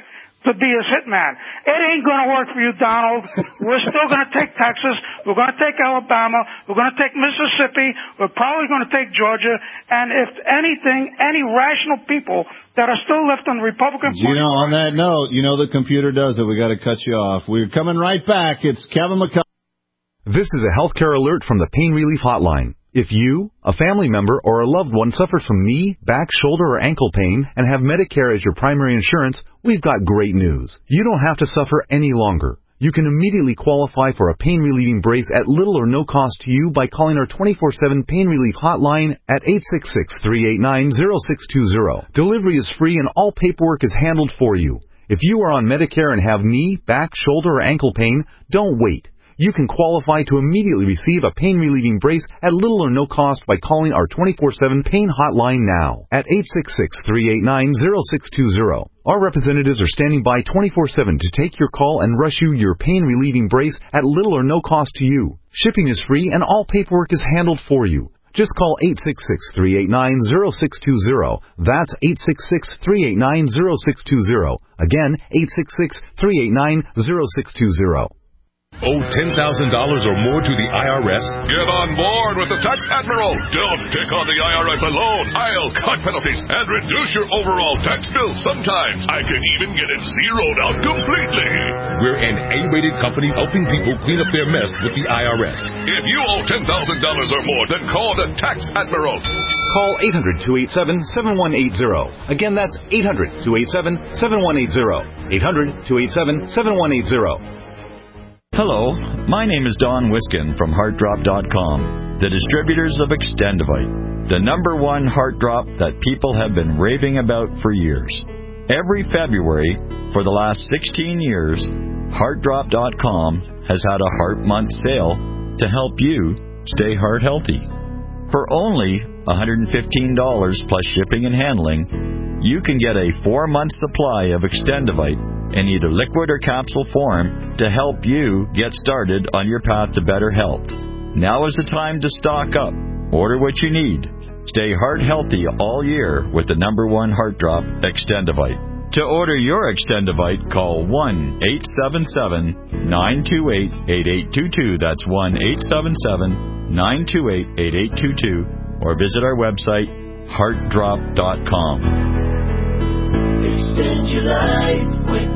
to be his hitman. It ain't going to work for you, Donald. We're still going to take Texas. We're going to take Alabama. We're going to take Mississippi. We're probably going to take Georgia. And if anything, any rational people that are still left on the Republican Party. You know, on that note, you know the computer does it. We got to cut you off. We're coming right back. It's Kevin McCullough. This is a healthcare alert from the Pain Relief Hotline. If you, a family member, or a loved one suffers from knee, back, shoulder, or ankle pain and have Medicare as your primary insurance, we've got great news. You don't have to suffer any longer. You can immediately qualify for a pain-relieving brace at little or no cost to you by calling our twenty-four seven Pain Relief Hotline at eight six six, three eight nine, zero six two zero. Delivery is free and all paperwork is handled for you. If you are on Medicare and have knee, back, shoulder, or ankle pain, don't wait. You can qualify to immediately receive a pain-relieving brace at little or no cost by calling our twenty-four seven Pain Hotline now at eight six six, three eight nine, zero six two zero. Our representatives are standing by twenty-four seven to take your call and rush you your pain-relieving brace at little or no cost to you. Shipping is free and all paperwork is handled for you. Just call eight six six, three eight nine, zero six two zero. That's eight six six, three eight nine, zero six two zero. Again, eight six six, three eight nine, zero six two zero. Owe ten thousand dollars or more to the I R S? Get on board with the Tax Admiral. Don't take on the I R S alone. I'll cut penalties and reduce your overall tax bill. Sometimes I can even get it zeroed out completely. We're an A-rated company helping people clean up their mess with the I R S. If you owe ten thousand dollars or more, then call the Tax Admiral. Call eight hundred, two eight seven, seven one eight zero. Again, that's eight hundred, two eight seven, seven one eight zero. eight hundred, two eight seven, seven one eight zero. Hello, my name is Don Wiskin from Heart Drop dot com, the distributors of Extendivite, the number one heart drop that people have been raving about for years. Every February for the last sixteen years, Heart Drop dot com has had a Heart Month sale to help you stay heart healthy. For only one hundred fifteen dollars plus shipping and handling, you can get a four-month supply of Extendivite in either liquid or capsule form to help you get started on your path to better health. Now is the time to stock up. Order what you need. Stay heart healthy all year with the number one heart drop, Extendivite. To order your Extendivite, call one eight seven seven, nine two eight, eight eight two two. That's one eight seven seven, nine two eight, eight eight two two. Or visit our website, heart drop dot com. Extend your life with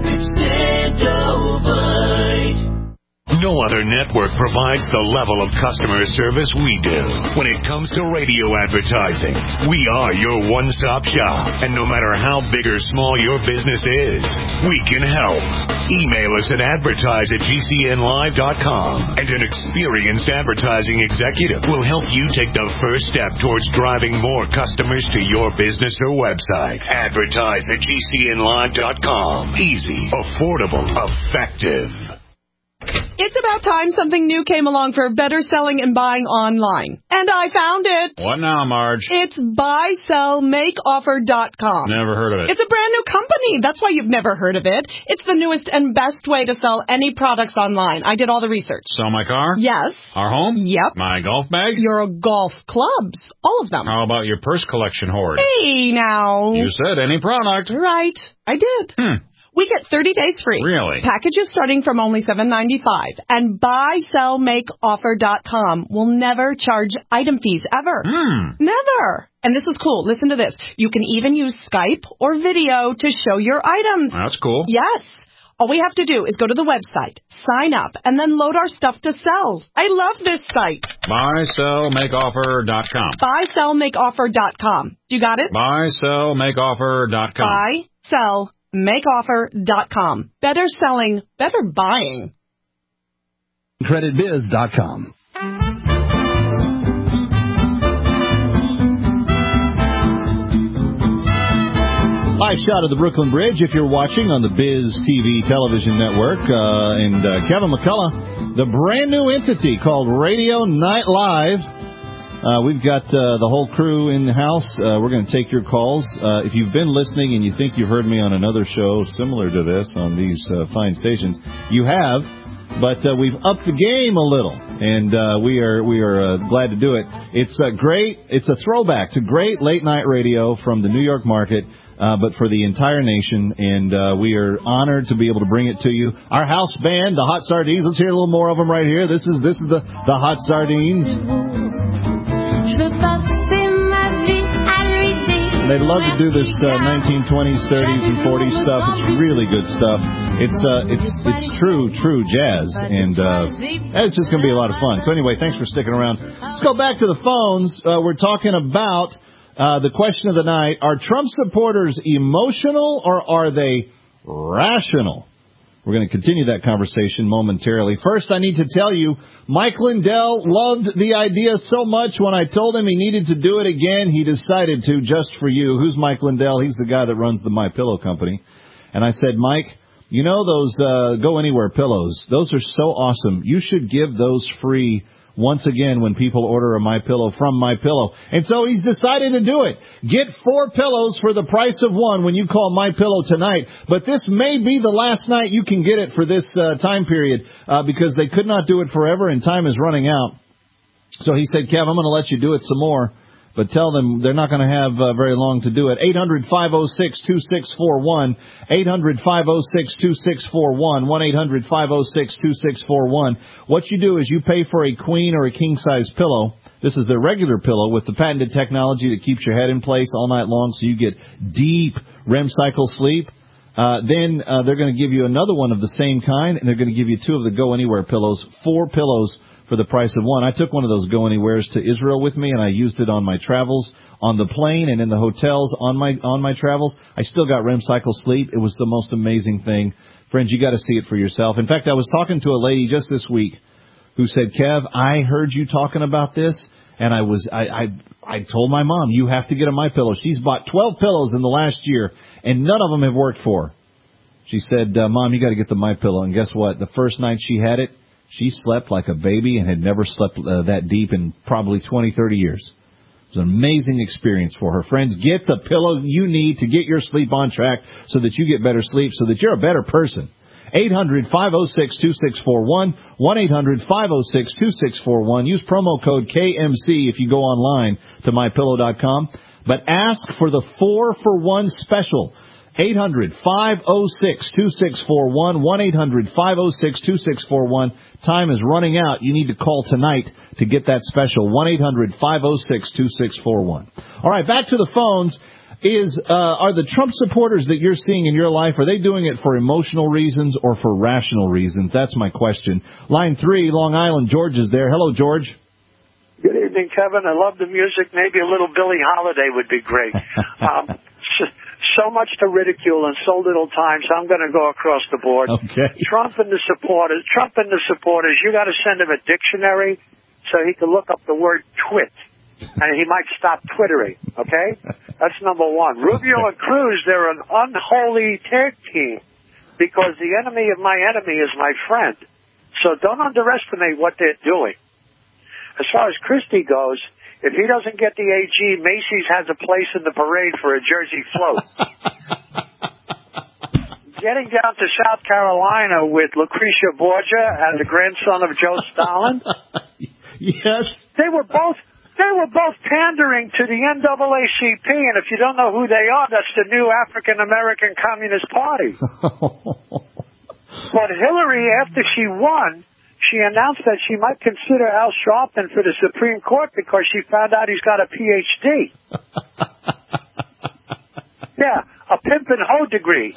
Extendivite. No other network provides the level of customer service we do. When it comes to radio advertising, we are your one-stop shop. And no matter how big or small your business is, we can help. Email us at advertise at G C N live dot com, and an experienced advertising executive will help you take the first step towards driving more customers to your business or website. Advertise at G C N live dot com. Easy, affordable, effective. It's about time something new came along for better selling and buying online. And I found it. What now, Marge? It's buy sell make offer dot com. Never heard of it. It's a brand new company. That's why you've never heard of it. It's the newest and best way to sell any products online. I did all the research. Sell my car? Yes. Our home? Yep. My golf bag? Your golf clubs. All of them. How about your purse collection hoard? Hey, now. You said any product. Right. I did. Hmm. We get thirty days free. Really? Packages starting from only seven ninety-five. And buy sell make offer dot com will never charge item fees ever. Hmm. Never. And this is cool. Listen to this. You can even use Skype or video to show your items. That's cool. Yes. All we have to do is go to the website, sign up, and then load our stuff to sell. I love this site. buy sell make offer dot com. buy sell make offer dot com. You got it? buy sell make offer dot com. buy sell make offer dot com. Better selling, better buying. credit biz dot com. Live shot of the Brooklyn Bridge if you're watching on the Biz T V television network. Uh, and uh, Kevin McCullough, the brand new entity called Radio Night Live. Uh, we've got uh, the whole crew in the house. Uh, we're going to take your calls. Uh, if you've been listening and you think you've heard me on another show similar to this on these uh, fine stations, you have. But uh, we've upped the game a little. And uh, we are we are uh, glad to do it. It's a great, it's a throwback to great late night radio from the New York market, uh, but for the entire nation. And uh, we are honored to be able to bring it to you. Our house band, the Hot Sardines. Let's hear a little more of them right here. This is this is the the Hot Sardines. They love to do this uh, nineteen twenties, thirties, and forties stuff. It's really good stuff. It's uh, it's it's true, true jazz, and uh, it's just going to be a lot of fun. So anyway, thanks for sticking around. Let's go back to the phones. Uh, we're talking about uh, the question of the night: are Trump supporters emotional or are they rational? We're going to continue that conversation momentarily. First, I need to tell you, Mike Lindell loved the idea so much when I told him he needed to do it again, he decided to just for you. Who's Mike Lindell? He's the guy that runs the My Pillow company. And I said, Mike, you know those uh, Go Anywhere pillows? Those are so awesome. You should give those free once again when people order a My Pillow from My Pillow. And so he's decided to do it. Get four pillows for the price of one when you call My Pillow tonight. But this may be the last night you can get it for this uh, time period uh, because they could not do it forever and time is running out. So he said, Kev, I'm going to let you do it some more. But tell them they're not going to have uh, very long to do it. eight hundred, five oh six, two six four one. eight hundred, five oh six, two six four one. one eight hundred, five oh six, two six four one. What you do is you pay for a queen or a king-size pillow. This is their regular pillow with the patented technology that keeps your head in place all night long so you get deep R E M cycle sleep. Uh, then uh, they're going to give you another one of the same kind, and they're going to give you two of the Go Anywhere pillows, four pillows for the price of one. I took one of those Go Anywheres to Israel with me, and I used it on my travels, on the plane and in the hotels on my on my travels. I still got R E M cycle sleep. It was the most amazing thing. Friends, you got to see it for yourself. In fact, I was talking to a lady just this week who said, Kev, I heard you talking about this, and I was I I, I told my mom, you have to get a My Pillow. She's bought twelve pillows in the last year, and none of them have worked for her. She said, uh, Mom, you got to get the My Pillow. And guess what? The first night she had it, she slept like a baby and had never slept uh, that deep in probably twenty, thirty years. It was an amazing experience for her. Friends, get the pillow you need to get your sleep on track so that you get better sleep, so that you're a better person. eight hundred, five oh six, two six four one. one eight hundred, five oh six, two six four one. Use promo code K M C if you go online to my pillow dot com. But ask for the four for one special. eight hundred, five oh six, two six four one. one eight hundred, five oh six, two six four one. Time is running out. You need to call tonight to get that special. one eight hundred, five oh six, two six four one. All right, back to the phones. Is uh, are the Trump supporters that you're seeing in your life, are they doing it for emotional reasons or for rational reasons? That's my question. Line three, Long Island, George is there. Hello, George. Good evening, Kevin. I love the music. Maybe a little Billie Holiday would be great. um, so much to ridicule and so little time, so I'm going to go across the board. Okay. Trump and the supporters, Trump and the supporters, you got to send him a dictionary so he can look up the word twit. And he might stop twittering, okay? That's number one. Rubio and Cruz, they're an unholy tag team because the enemy of my enemy is my friend. So don't underestimate what they're doing. As far as Christie goes, if he doesn't get the A G, Macy's has a place in the parade for a Jersey float. Getting down to South Carolina with Lucretia Borgia and the grandson of Joe Stalin. Yes. They were both... They were both pandering to the N double A C P, and if you don't know who they are, that's the new African-American Communist Party. But Hillary, after she won, she announced that she might consider Al Sharpton for the Supreme Court because she found out he's got a P H D. Yeah, a pimp and hoe degree.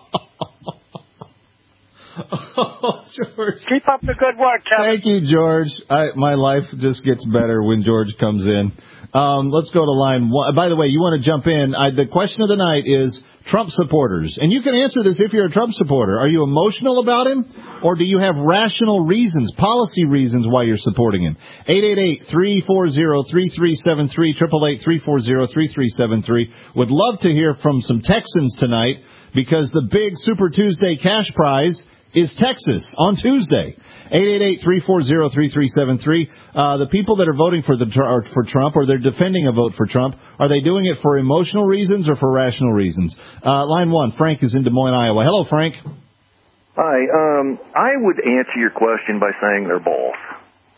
Oh, George. Keep up the good work, Kevin. Thank you, George. I, my life just gets better when George comes in. Um, let's go to line one. By the way, you want to jump in. I, the question of the night is Trump supporters. And you can answer this if you're a Trump supporter. Are you emotional about him, or do you have rational reasons, policy reasons why you're supporting him? eight eight eight, three four zero, three three seven three, eight eight eight, three four zero, three three seven three. Would love to hear from some Texans tonight because the big Super Tuesday cash prize is Texas on Tuesday. eight eight eight, three four zero, three three seven three. Uh, the people that are voting for the or for Trump, or they're defending a vote for Trump, are they doing it for emotional reasons or for rational reasons? Uh, line one, Frank is in Des Moines, Iowa. Hello, Frank. Hi. Um, I would answer your question by saying they're both.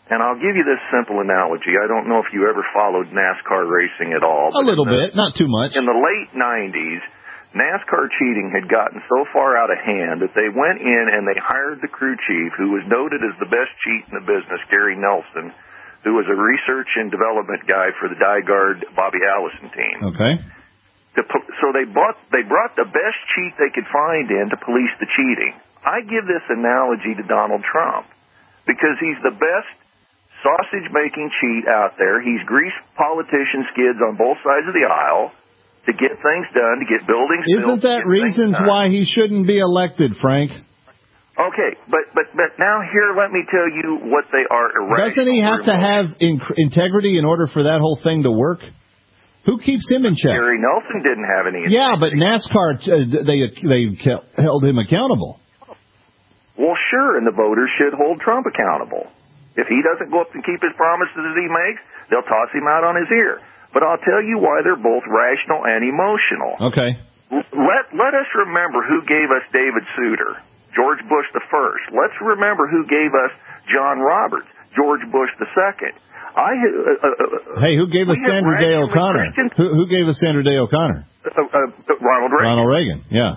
And I'll give you this simple analogy. I don't know if you ever followed NASCAR racing at all. A little the, bit, not too much. In the late nineties, NASCAR cheating had gotten so far out of hand that they went in and they hired the crew chief, who was noted as the best cheat in the business, Gary Nelson, who was a research and development guy for the DieGuard Bobby Allison team. Okay. To, so they bought, they brought the best cheat they could find in to police the cheating. I give this analogy to Donald Trump because he's the best sausage-making cheat out there. He's greased politician skids on both sides of the aisle to get things done, to get buildings built. Isn't that reasons why he shouldn't be elected, Frank? Okay, but, but, but now here, let me tell you what they are irrational. Doesn't he have to have in- integrity in order for that whole thing to work? Who keeps him in check? Gary Nelson didn't have any integrity. Yeah, but NASCAR, uh, they, they held him accountable. Well, sure, and the voters should hold Trump accountable. If he doesn't go up and keep his promises that he makes, they'll toss him out on his ear. But I'll tell you why they're both rational and emotional. Okay. Let let us remember who gave us David Souter, George Bush the first. Let's remember who gave us John Roberts, George Bush the second. I uh, uh, hey, who gave us Sandra Day O'Connor? Who, who gave us Sandra Day O'Connor? Uh, uh, Ronald Reagan. Ronald Reagan. Yeah.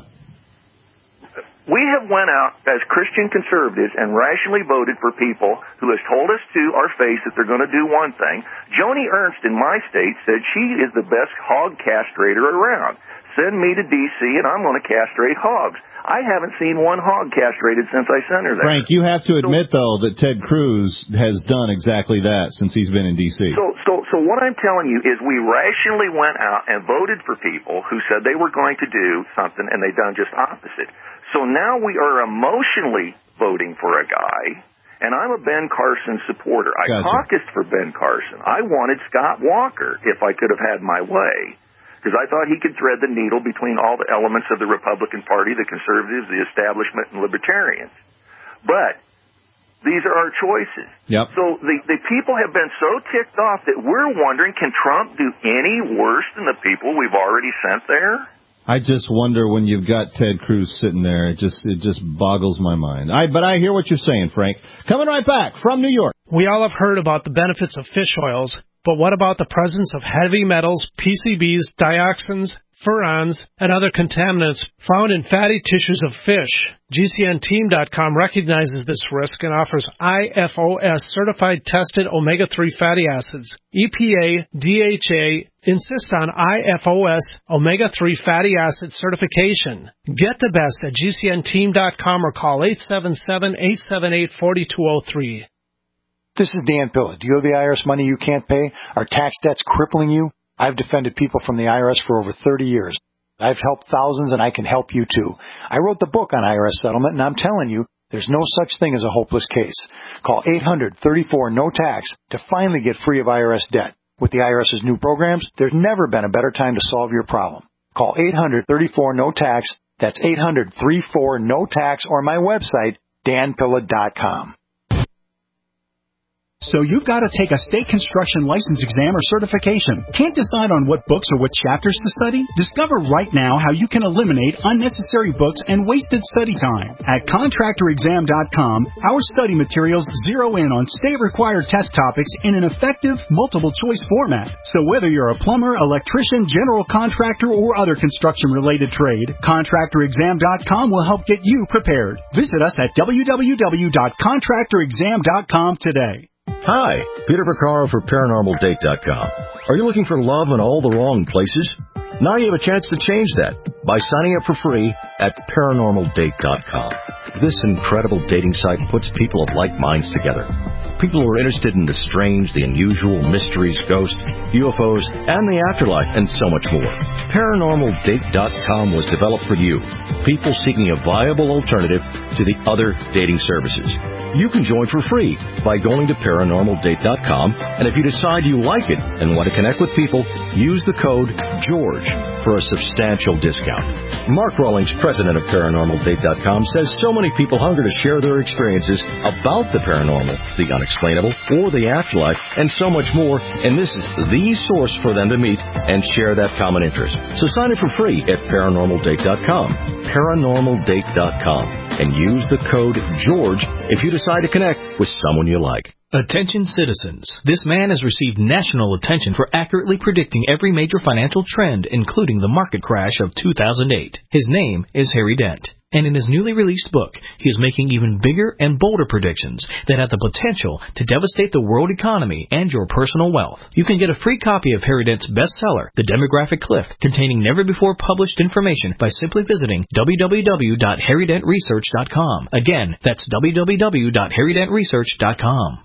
We have went out as Christian conservatives and rationally voted for people who has told us to our face that they're going to do one thing. Joni Ernst in my state said she is the best hog castrator around. Send me to D C and I'm going to castrate hogs. I haven't seen one hog castrated since I sent her there. Frank, you have to admit, though, that Ted Cruz has done exactly that since he's been in D C. So, so, so what I'm telling you is we rationally went out and voted for people who said they were going to do something and they done just opposite. So now we are emotionally voting for a guy, and I'm a Ben Carson supporter. I gotcha. caucused for Ben Carson. I wanted Scott Walker if I could have had my way, because I thought he could thread the needle between all the elements of the Republican Party, the conservatives, the establishment, and libertarians. But these are our choices. Yep. So the, the people have been so ticked off that we're wondering, can Trump do any worse than the people we've already sent there? I just wonder when you've got Ted Cruz sitting there, it just it just boggles my mind. I but I hear what you're saying, Frank. Coming right back from New York. We all have heard about the benefits of fish oils, but what about the presence of heavy metals, P C Bs, dioxins, furans, and other contaminants found in fatty tissues of fish? G C N team dot com recognizes this risk and offers I F O S certified tested omega three fatty acids. E P A, D H A insist on I F O S omega three fatty acid certification. Get the best at G C N team dot com or call eight seven seven, eight seven eight, four two zero three. This is Dan Pilla. Do you have the I R S money you can't pay? Are tax debts crippling you? I've defended people from the I R S for over thirty years. I've helped thousands, and I can help you, too. I wrote the book on I R S settlement, and I'm telling you, there's no such thing as a hopeless case. Call eight hundred, thirty-four, no tax to finally get free of I R S debt. With the IRS's new programs, there's never been a better time to solve your problem. Call eight hundred, thirty-four, no tax. That's eight hundred, thirty-four, no tax, or my website, dan pilla dot com. So you've got to take a state construction license exam or certification. Can't decide on what books or what chapters to study? Discover right now how you can eliminate unnecessary books and wasted study time. At contractor exam dot com, our study materials zero in on state-required test topics in an effective, multiple-choice format. So whether you're a plumber, electrician, general contractor, or other construction-related trade, contractor exam dot com will help get you prepared. Visit us at w w w dot contractor exam dot com today. Hi, Peter Vaccaro for paranormal date dot com. Are you looking for love in all the wrong places? Now you have a chance to change that by signing up for free at paranormal date dot com. This incredible dating site puts people of like minds together. People who are interested in the strange, the unusual, mysteries, ghosts, U F Os, and the afterlife, and so much more. paranormal date dot com was developed for you, people seeking a viable alternative to the other dating services. You can join for free by going to paranormal date dot com, and if you decide you like it and want to connect with people, use the code GEORGE for a substantial discount. Mark Rawlings, president of paranormal date dot com, says so many people hunger to share their experiences about the paranormal, the unexplainable, or the afterlife, and so much more, and this is the source for them to meet and share that common interest. So sign up for free at paranormal date dot com, paranormal date dot com, and use the code GEORGE if you decide to connect with someone you like. Attention citizens. This man has received national attention for accurately predicting every major financial trend, including the market crash of two thousand eight. His name is Harry Dent. And in his newly released book, he is making even bigger and bolder predictions that have the potential to devastate the world economy and your personal wealth. You can get a free copy of Harry Dent's bestseller, The Demographic Cliff, containing never-before-published information by simply visiting w w w dot harry dent research dot com. Again, that's w w w dot harry dent research dot com.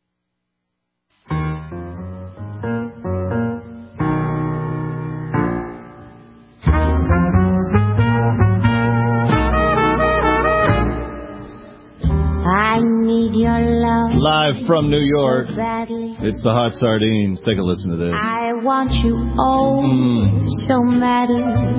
I need your love. Live from New York, so badly. It's the Hot Sardines. Take a listen to this. I want you oh mm. so madly.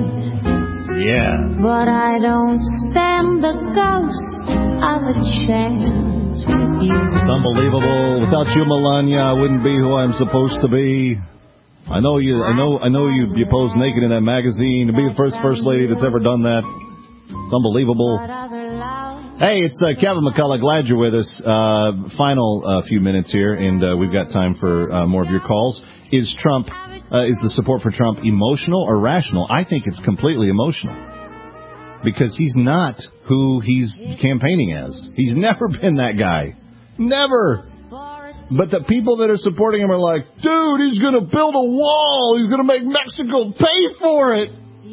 Yeah. But I don't stand the ghost of a chance with you. It's unbelievable. Without you, Melania, I wouldn't be who I'm supposed to be. I know you. I know. I know you. You pose naked in that magazine. To be the first first lady that's ever done that. It's unbelievable. Hey, it's uh, Kevin McCullough. Glad you're with us. Uh, final uh, few minutes here, and uh, we've got time for uh, more of your calls. Is Trump, uh, is the support for Trump emotional or rational? I think it's completely emotional. Because he's not who he's campaigning as. He's never been that guy. Never. But the people that are supporting him are like, dude, he's going to build a wall. He's going to make Mexico pay for it.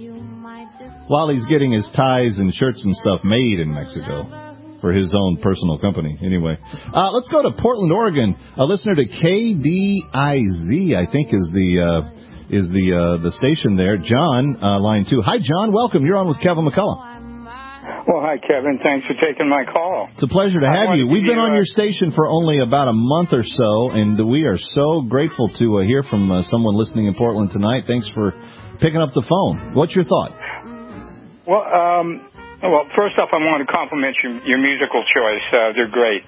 While he's getting his ties and shirts and stuff made in Mexico for his own personal company. Anyway, uh, let's go to Portland, Oregon. A listener to K D I Z, I think, is the uh, is the uh, the station there. John, uh, line two. Hi, John. Welcome. You're on with Kevin McCullough. Well, hi, Kevin. Thanks for taking my call. It's a pleasure to have you. We've been on your station for only about a month or so, and we are so grateful to uh, hear from uh, someone listening in Portland tonight. Thanks for picking up the phone. What's your thought? Well, um, well, first off, I want to compliment your, your musical choice. Uh, they're great.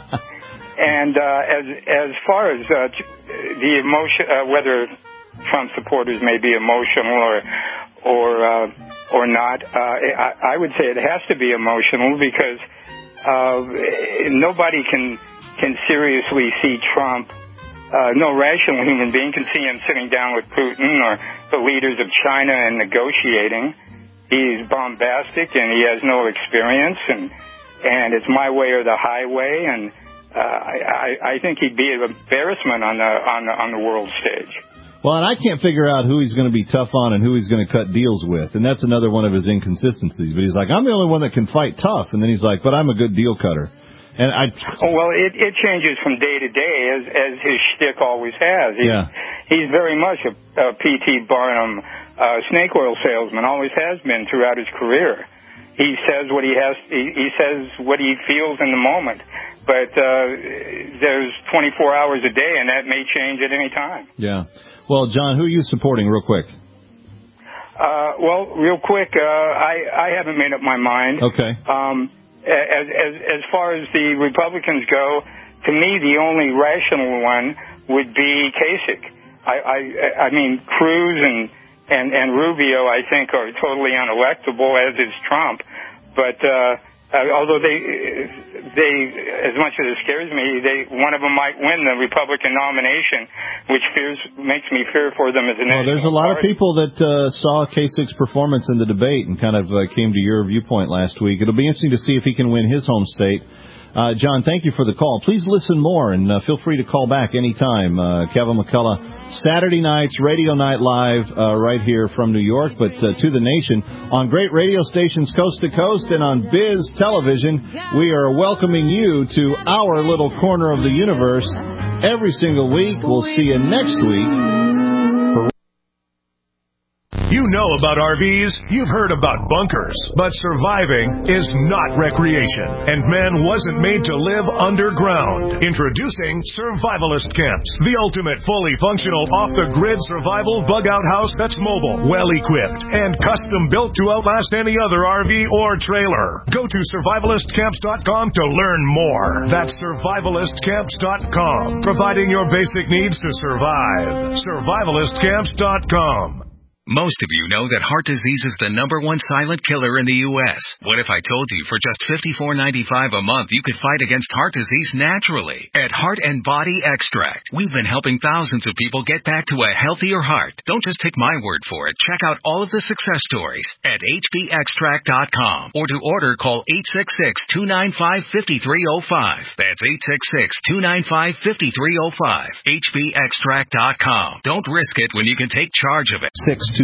And uh, as as far as uh, the emotion, uh, whether Trump supporters may be emotional or or uh, or not, uh, I, I would say it has to be emotional because uh, nobody can can seriously see Trump. Uh, no rational human being can see him sitting down with Putin or the leaders of China and negotiating. He's bombastic and he has no experience, and and it's my way or the highway, and uh, I, I think he'd be an embarrassment on the on the on the world stage. Well, and I can't figure out who he's going to be tough on and who he's going to cut deals with, and that's another one of his inconsistencies. But he's like, I'm the only one that can fight tough, and then he's like, but I'm a good deal cutter. And I oh, well, it, it changes from day to day as as his shtick always has. He's, yeah. he's very much a, a P T Barnum uh, snake oil salesman, always has been throughout his career. He says what he has. He, he says what he feels in the moment. But uh, there's twenty-four hours a day, and that may change at any time. Yeah. Well, John, who are you supporting, real quick? Uh, well, real quick, uh, I I haven't made up my mind. Okay. Um. As, as as far as the Republicans go, to me, the only rational one would be Kasich. I I, I mean, Cruz and, and, and Rubio, I think, are totally unelectable, as is Trump. But uh, uh, although they they as much as it scares me, they one of them might win the Republican nomination, which fears makes me fear for them as a national Well, there's a lot party. of people that uh, saw Kasich's performance in the debate and kind of uh, came to your viewpoint last week. It'll be interesting to see if he can win his home state. Uh, John, thank you for the call. Please listen more, and uh, feel free to call back anytime. Uh, Kevin McCullough, Saturday nights, Radio Night Live, uh, right here from New York, but uh, to the nation, on great radio stations coast to coast and on Biz Television. We are welcoming you to our little corner of the universe every single week. We'll see you next week. You know about R Vs, you've heard about bunkers, but surviving is not recreation, and man wasn't made to live underground. Introducing Survivalist Camps, the ultimate fully functional off-the-grid survival bug-out house that's mobile, well-equipped, and custom-built to outlast any other R V or trailer. Go to survivalist camps dot com to learn more. That's survivalist camps dot com, providing your basic needs to survive. survivalist camps dot com. Most of you know that heart disease is the number one silent killer in the U S What if I told you for just fifty-four ninety-five a month you could fight against heart disease naturally? At Heart and Body Extract, we've been helping thousands of people get back to a healthier heart. Don't just take my word for it. Check out all of the success stories at H B extract dot com, or to order, call eight six six, two nine five, five three zero five. That's eight six six, two nine five, five three zero five. H B extract dot com. Don't risk it when you can take charge of it. six two